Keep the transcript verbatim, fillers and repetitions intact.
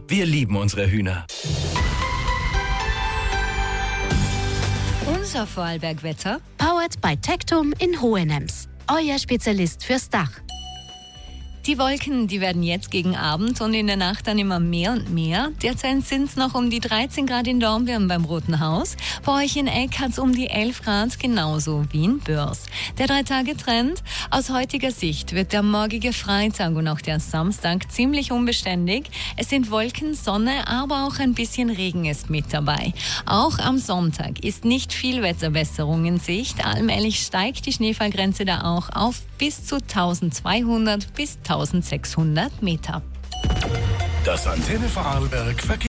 Wir lieben unsere Hühner. Unser Vorarlberg-Wetter, powered by Tectum in Hohenems. Euer Spezialist fürs Dach. die Wolken, die werden jetzt gegen Abend und in der Nacht dann immer mehr und mehr. Derzeit sind es noch um die dreizehn Grad in Dornbirn beim Roten Haus. Bei euch in Eck hat es um die elf Grad, genauso wie in Börs. Der Drei-Tage-Trend: aus heutiger Sicht wird der morgige Freitag und auch der Samstag ziemlich unbeständig. Es sind Wolken, Sonne, aber auch ein bisschen Regen ist mit dabei. Auch am Sonntag ist nicht viel Wetterbesserung in Sicht. Allmählich steigt die Schneefallgrenze da auch auf bis zu eintausendzweihundert bis eintausendsechshundert Meter. Das Antenne Vorarlberg Verkehr